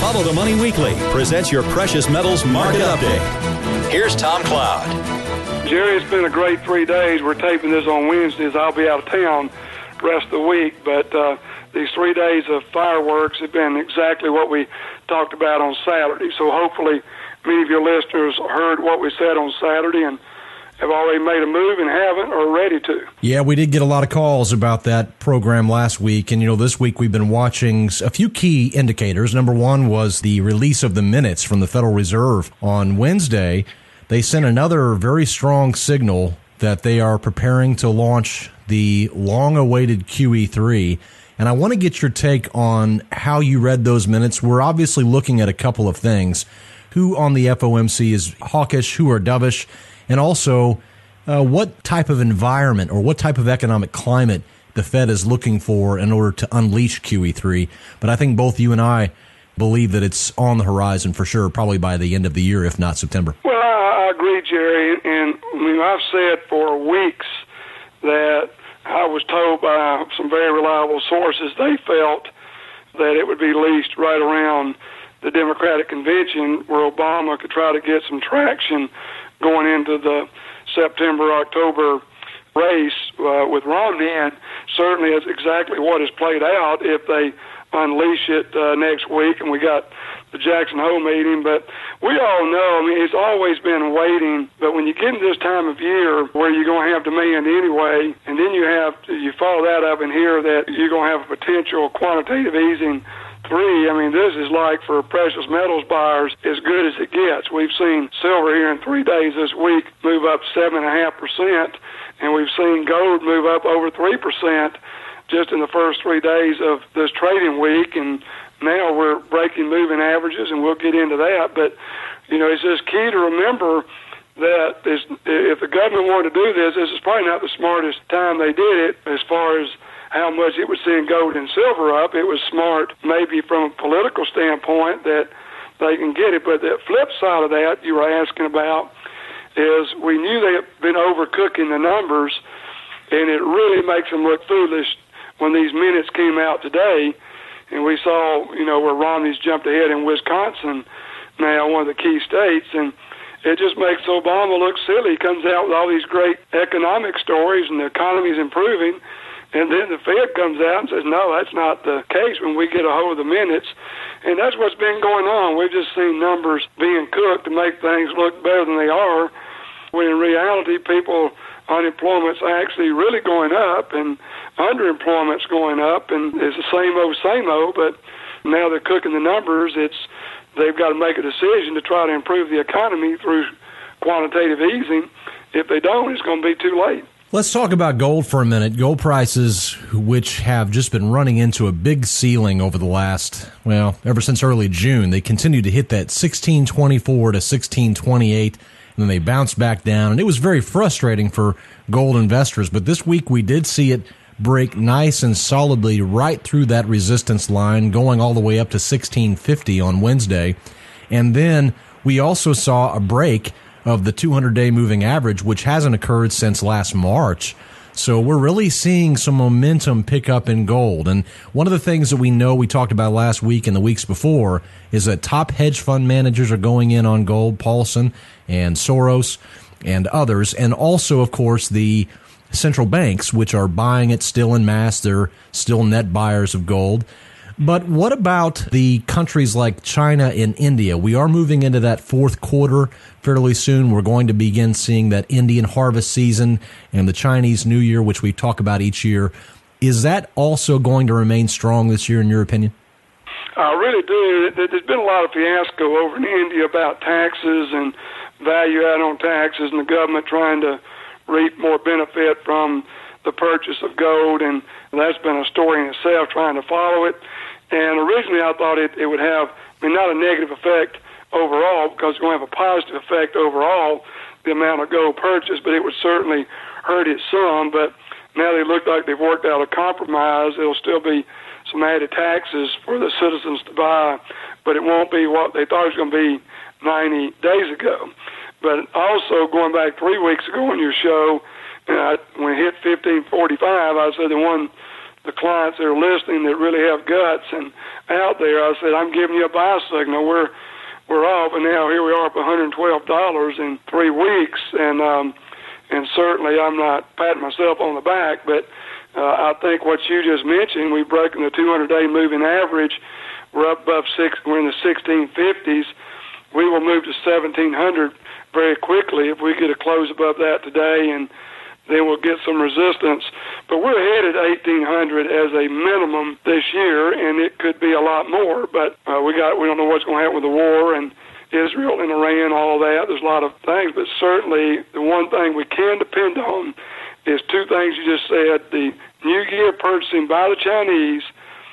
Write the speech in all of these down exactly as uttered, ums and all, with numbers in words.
Follow the Money Weekly presents your precious metals market update. Here's Tom Cloud. Jerry, it's been a great three days. We're taping this on Wednesdays. I'll be out of town the rest of the week, but uh, these three days of fireworks have been exactly what we talked about on Saturday. So hopefully many of your listeners heard what we said on Saturday and have already made a move and haven't or ready to. Yeah, we did get a lot of calls about that program last week. And, you know, this week we've been watching a few key indicators. Number one was the release of the minutes from the Federal Reserve on Wednesday. They sent another very strong signal that they are preparing to launch the long-awaited Q E three. And I want to get your take on how you read those minutes. We're obviously looking at a couple of things. Who on the F O M C is hawkish, who are dovish, and also uh, what type of environment or what type of economic climate the Fed is looking for in order to unleash Q E three. But I think both you and I believe that it's on the horizon for sure, probably by the end of the year, if not September. Well, I, I agree, Jerry, and I mean, I've said for weeks that I was told by some very reliable sources they felt that it would be leased right around the Democratic convention where Obama could try to get some traction going into the September-October race uh, with Romney, and certainly it's exactly what has played out if they unleash it uh, next week, and we got the Jackson Hole meeting. But we all know, I mean, it's always been waiting, but when you get into this time of year where you're going to have demand anyway, and then you have to, you follow that up and hear that you're going to have a potential quantitative easing three, I mean, this is like for precious metals buyers as good as it gets. We've seen silver here in three days this week move up seven point five percent, and we've seen gold move up over three percent just in the first three days of this trading week, and now we're breaking moving averages, and we'll get into that. But, you know, it's just key to remember that this, if the government wanted to do this, this is probably not the smartest time they did it as far as how much it was seeing gold and silver up. It was smart maybe from a political standpoint that they can get it. But the flip side of that you were asking about is we knew they had been overcooking the numbers, and it really makes them look foolish when these minutes came out today, and we saw, you know, where Romney's jumped ahead in Wisconsin now, one of the key states, and it just makes Obama look silly. He comes out with all these great economic stories and the economy's improving, and then the Fed comes out and says, no, that's not the case when we get a hold of the minutes. And that's what's been going on. We've just seen numbers being cooked to make things look better than they are, when in reality, people, unemployment's actually really going up, and underemployment's going up, and it's the same old, same old, but now they're cooking the numbers. It's they've got to make a decision to try to improve the economy through quantitative easing. If they don't, it's going to be too late. Let's talk about gold for a minute. Gold prices, which have just been running into a big ceiling over the last, well, ever since early June. They continue to hit that sixteen twenty-four to sixteen twenty-eight, and then they bounce back down. And it was very frustrating for gold investors. But this week we did see it break nice and solidly right through that resistance line, going all the way up to sixteen fifty on Wednesday. And then we also saw a break of the two hundred day moving average, which hasn't occurred since last March. So we're really seeing some momentum pick up in gold. And one of the things that we know we talked about last week and the weeks before is that top hedge fund managers are going in on gold, Paulson and Soros and others. And also, of course, the central banks, which are buying it still en masse. They're still net buyers of gold. But what about the countries like China and India? We are moving into that fourth quarter fairly soon. We're going to begin seeing that Indian harvest season and the Chinese New Year, which we talk about each year. Is that also going to remain strong this year, in your opinion? I really do. There's been a lot of fiasco over in India about taxes and value add on taxes, and the government trying to reap more benefit from the purchase of gold, and that's been a story in itself, trying to follow it. And originally I thought it, it would have, I mean, not a negative effect overall, because it's going to have a positive effect overall, the amount of gold purchased, but it would certainly hurt it some. But now they look like they've worked out a compromise. There'll still be some added taxes for the citizens to buy, but it won't be what they thought it was going to be ninety days ago. But also, going back three weeks ago on your show, uh, when it hit fifteen forty-five, I said the one the clients that are listening that really have guts and out there, I said, I'm giving you a buy signal. We're we're off, and now here we are up one hundred twelve dollars in three weeks, and um, and certainly I'm not patting myself on the back, but uh, I think what you just mentioned, we've broken the two hundred day moving average. We're up above six. We're in the sixteen fifties. We will move to seventeen hundred very quickly if we get a close above that today, and then we'll get some resistance. But we're headed eighteen hundred as a minimum this year, and it could be a lot more. But uh, we got we don't know what's going to happen with the war and Israel and Iran, all that. There's a lot of things, but certainly the one thing we can depend on is two things you just said: the New Year purchasing by the Chinese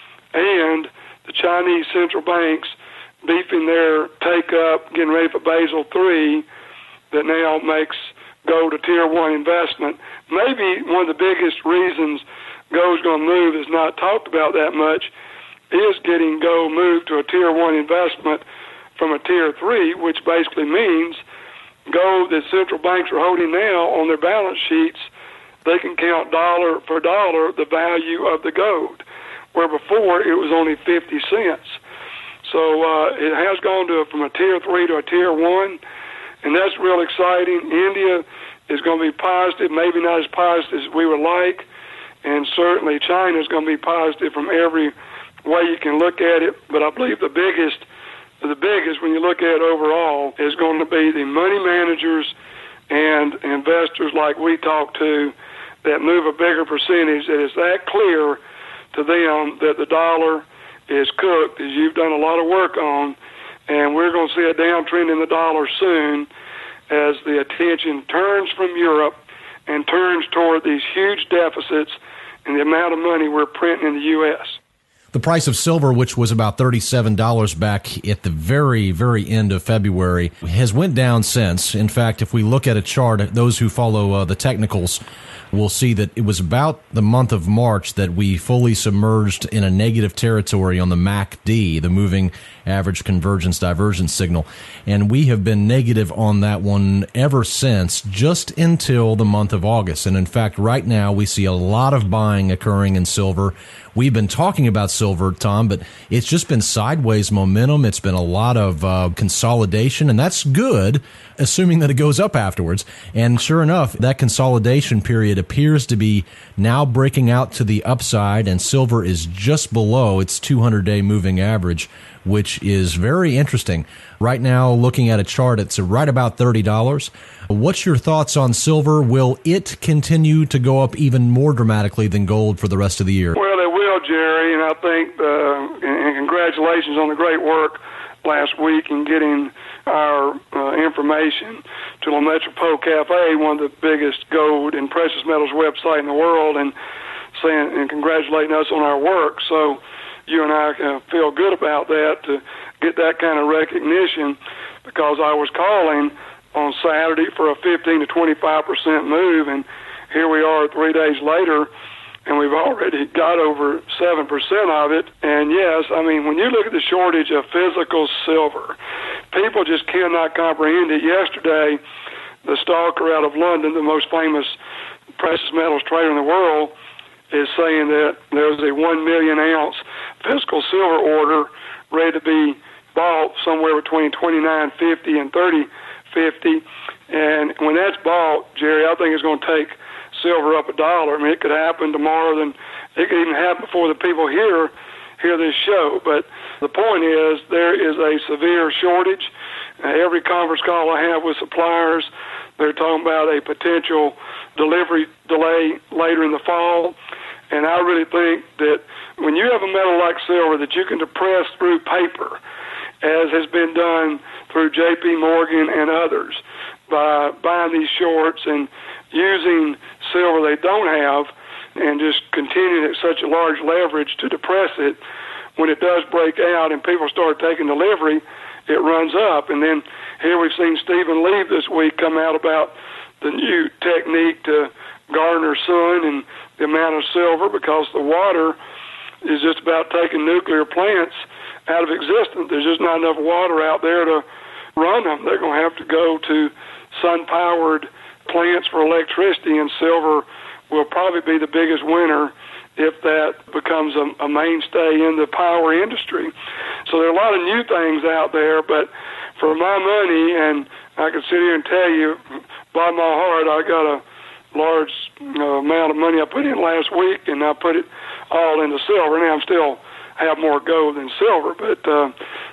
and the Chinese central banks beefing their take-up, getting ready for Basel three, that now makes gold a tier one investment. Maybe one of the biggest reasons gold's going to move is not talked about that much is getting gold moved to a tier one investment from a tier three, which basically means gold that central banks are holding now on their balance sheets, they can count dollar for dollar the value of the gold, where before it was only fifty cents. So uh, it has gone to from a tier three to a tier one, and that's real exciting. India is going to be positive, maybe not as positive as we would like, and certainly China is going to be positive from every way you can look at it. But I believe the biggest, the biggest when you look at it overall, is going to be the money managers and investors like we talk to that move a bigger percentage, that is that clear to them that the dollar is cooked, as you've done a lot of work on, and we're going to see a downtrend in the dollar soon as the attention turns from Europe and turns toward these huge deficits and the amount of money we're printing in the U S. The price of silver, which was about thirty-seven dollars back at the very, very end of February, has went down since. In fact, if we look at a chart, those who follow uh, the technicals will see that it was about the month of March that we fully submerged in a negative territory on the M A C D, the moving average convergence divergence signal. And we have been negative on that one ever since, just until the month of August. And in fact, right now we see a lot of buying occurring in silver. We've been talking about silver, Tom, but it's just been sideways momentum. It's been a lot of uh, consolidation, and that's good, assuming that it goes up afterwards. And sure enough, that consolidation period appears to be now breaking out to the upside, and silver is just below its two hundred day moving average, which is very interesting. Right now, looking at a chart, it's right about thirty dollars. What's your thoughts on silver? Will it continue to go up even more dramatically than gold for the rest of the year? Well, it will, Jerry, and I think, uh, and congratulations on the great work last week in getting our uh, information to La Metropole Cafe, one of the biggest gold and precious metals website in the world, and saying and congratulating us on our work. So you and I uh, feel good about that, to get that kind of recognition, because I was calling on Saturday for a fifteen to twenty-five percent move, and here we are three days later, and we've already got over seven percent of it. And yes, I mean, when you look at the shortage of physical silver, people just cannot comprehend it. Yesterday, the stalker out of London, the most famous precious metals trader in the world, is saying that there's a one million ounce physical silver order ready to be bought somewhere between twenty-nine fifty and thirty fifty. And when that's bought, Jerry, I think it's going to take silver up a dollar. I mean, it could happen tomorrow, then it could even happen before the people hear hear this show. But the point is, there is a severe shortage. Uh, every conference call I have with suppliers, they're talking about a potential delivery delay later in the fall. And I really think that when you have a metal like silver that you can depress through paper, as has been done through J P Morgan and others, by buying these shorts and using silver they don't have and just continuing at such a large leverage to depress it, when it does break out and people start taking delivery, it runs up. And then here we've seen Stephen Lee this week come out about the new technique to garner sun and the amount of silver, because the water is just about taking nuclear plants out of existence. There's just not enough water out there to run them. They're going to have to go to sun-powered plants for electricity, and silver will probably be the biggest winner if that becomes a, a mainstay in the power industry. So there are a lot of new things out there, but for my money, and I can sit here and tell you, by my heart, I got a large uh, amount of money I put in last week, and I put it all into silver. Now I'm still have more gold than silver, but uh,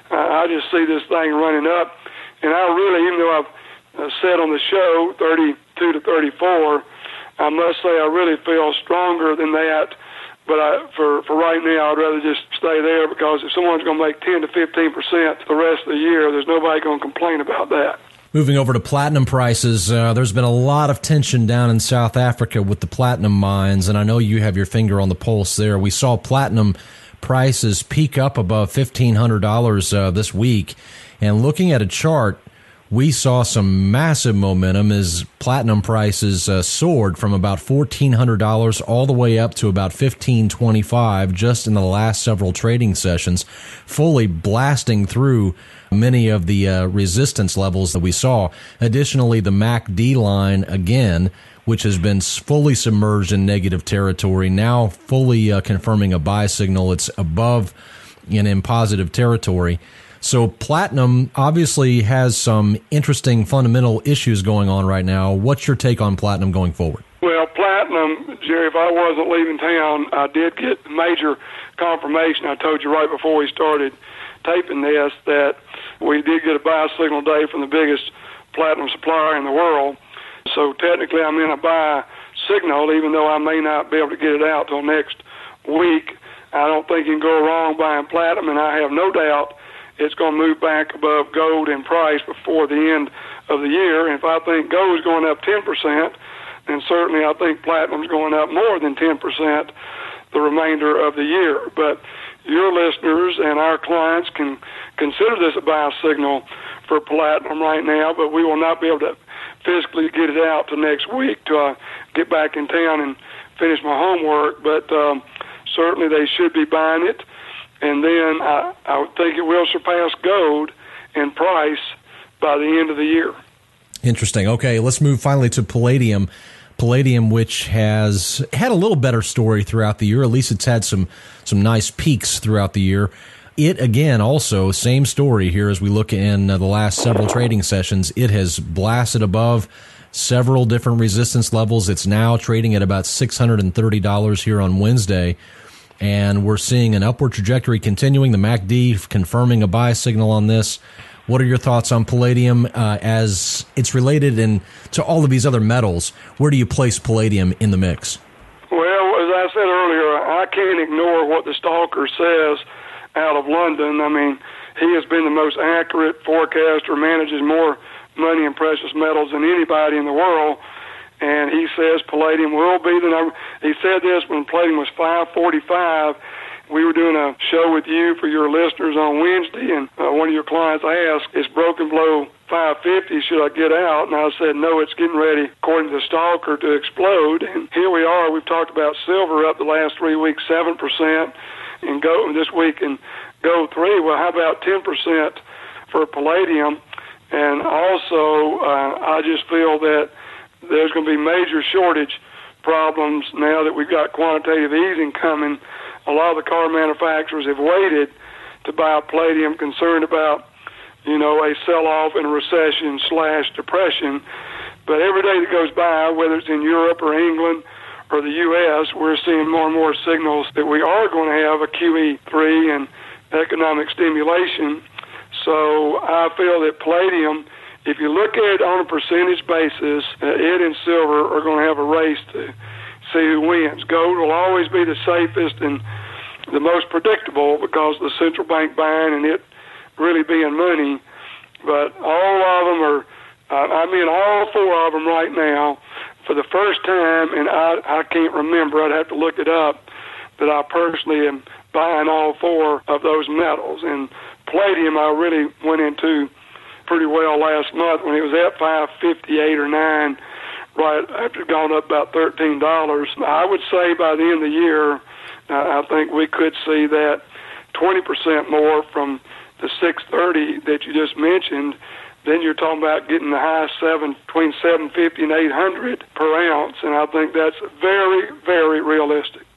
I just see this thing running up. And I really, even though I've uh, said on the show thirty-two to thirty-four, I must say I really feel stronger than that. But I, for, for right now, I'd rather just stay there, because if someone's going to make ten to fifteen percent the rest of the year, there's nobody going to complain about that. Moving over to platinum prices, uh, there's been a lot of tension down in South Africa with the platinum mines, and I know you have your finger on the pulse there. We saw platinum prices peak up above fifteen hundred dollars uh, this week, and looking at a chart, we saw some massive momentum as platinum prices uh, soared from about fourteen hundred dollars all the way up to about fifteen twenty-five just in the last several trading sessions, fully blasting through many of the uh, resistance levels that we saw. Additionally, the M A C D line, again, which has been fully submerged in negative territory, now fully uh, confirming a buy signal. It's above and in positive territory. So platinum obviously has some interesting fundamental issues going on right now. What's your take on platinum going forward? Well, platinum, Jerry, if I wasn't leaving town, I did get major confirmation. I told you right before we started taping this that we did get a buy signal today from the biggest platinum supplier in the world. So technically I'm in a buy signal, even though I may not be able to get it out till next week. I don't think you can go wrong buying platinum, and I have no doubt it's going to move back above gold in price before the end of the year. And if I think gold is going up ten percent, then certainly I think platinum is going up more than ten percent the remainder of the year. But your listeners and our clients can consider this a buy signal for platinum right now, but we will not be able to physically get it out till next week to uh, get back in town and finish my homework. But um, certainly they should be buying it. And then I, I would think it will surpass gold in price by the end of the year. Interesting. Okay, let's move finally to palladium. Palladium, which has had a little better story throughout the year. At least it's had some, some nice peaks throughout the year. It, again, also, same story here as we look in uh, the last several trading sessions. It has blasted above several different resistance levels. It's now trading at about six hundred thirty dollars here on Wednesday. And we're seeing an upward trajectory continuing. The M A C D confirming a buy signal on this. What are your thoughts on palladium uh, as it's related in to all of these other metals? Where do you place palladium in the mix? Well, as I said earlier, I can't ignore what the stalker says out of London. I mean, he has been the most accurate forecaster, manages more money in precious metals than anybody in the world. And he says palladium will be the number. He said this when palladium was five forty-five. We were doing a show with you for your listeners on Wednesday, and uh, one of your clients asked, "It's broken below five fifty. Should I get out?" And I said, "No, it's getting ready, according to the stalker, to explode." And here we are. We've talked about silver up the last three weeks, seven percent, and gold this week, and gold three. Well, how about ten percent for palladium? And also, uh, I just feel that there's going to be major shortage problems now that we've got quantitative easing coming. A lot of the car manufacturers have waited to buy palladium, concerned about, you know, a sell-off and a recession slash depression. But every day that goes by, whether it's in Europe or England or the U S, we're seeing more and more signals that we are going to have a Q E three and economic stimulation. So I feel that palladium, if you look at it on a percentage basis, uh, it and silver are going to have a race to see who wins. Gold will always be the safest and the most predictable because the central bank buying and it really being money. But all of them are, uh, I mean all four of them right now, for the first time, and I, I can't remember, I'd have to look it up, that I personally am buying all four of those metals. And palladium I really went into pretty well last month when it was at five fifty-eight or nine, right after it gone up about thirteen dollars. I would say by the end of the year, uh, I think we could see that twenty percent more from the six thirty that you just mentioned. Then you're talking about getting the high seven, between seven fifty and eight hundred per ounce, and I think that's very, very realistic.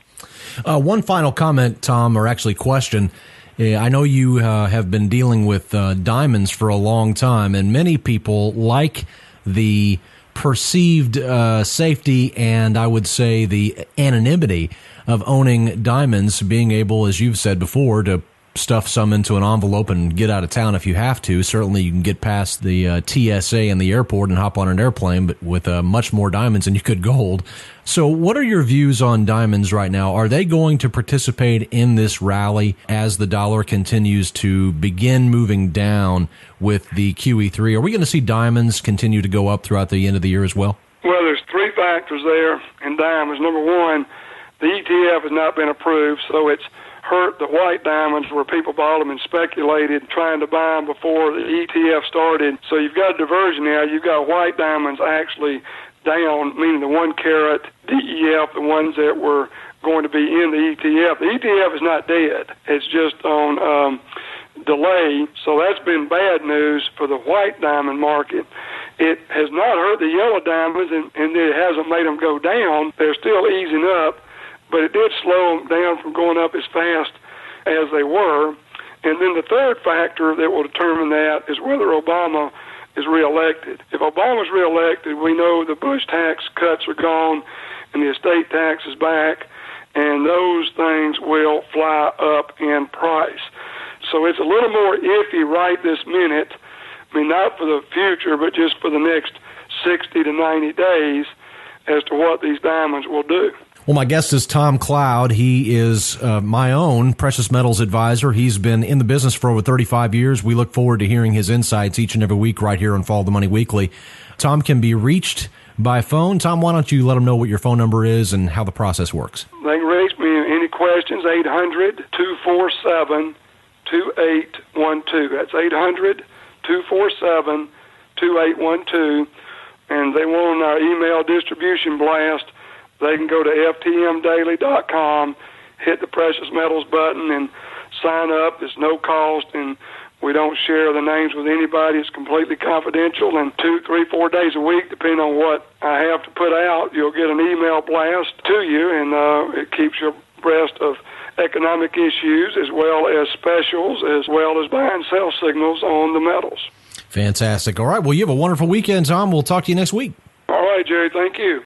Uh, one final comment, Tom, or actually question. Uh, I know you uh, have been dealing with uh, diamonds for a long time, and many people like the perceived uh, safety and I would say the anonymity of owning diamonds, being able, as you've said before, to stuff some into an envelope and get out of town if you have to. Certainly you can get past the uh, T S A and the airport and hop on an airplane, but with uh, much more diamonds than you could gold. So what are your views on diamonds right now? Are they going to participate in this rally as the dollar continues to begin moving down with the Q E three? Are we going to see diamonds continue to go up throughout the end of the year as well? Well, there's three factors there in diamonds. Number one, the E T F has not been approved, so it's hurt the white diamonds where people bought them and speculated trying to buy them before the E T F started. So you've got a diversion now. You've got white diamonds actually down, meaning the one carat D E F, the ones that were going to be in the E T F. The E T F is not dead. It's just on um, delay. So that's been bad news for the white diamond market. It has not hurt the yellow diamonds, and, and it hasn't made them go down. They're still easing up, but it did slow them down from going up as fast as they were. And then the third factor that will determine that is whether Obama is reelected. If Obama's reelected, we know the Bush tax cuts are gone and the estate tax is back, and those things will fly up in price. So it's a little more iffy right this minute. I mean, not for the future, but just for the next sixty to ninety days as to what these diamonds will do. Well, my guest is Tom Cloud. He is uh, my own precious metals advisor. He's been in the business for over thirty-five years. We look forward to hearing his insights each and every week right here on Follow the Money Weekly. Tom can be reached by phone. Tom, why don't you let them know what your phone number is and how the process works? They can reach me. Any questions, eight hundred, two four seven, two eight one two. That's eight hundred, two four seven, two eight one two. And they want our email distribution blast. They can go to F T M daily dot com, hit the precious metals button, and sign up. It's no cost, and we don't share the names with anybody. It's completely confidential, and two, three, four days a week, depending on what I have to put out, you'll get an email blast to you, and uh, it keeps you abreast of economic issues as well as specials, as well as buy and sell signals on the metals. Fantastic. All right, well, you have a wonderful weekend, Tom. We'll talk to you next week. All right, Jerry. Thank you.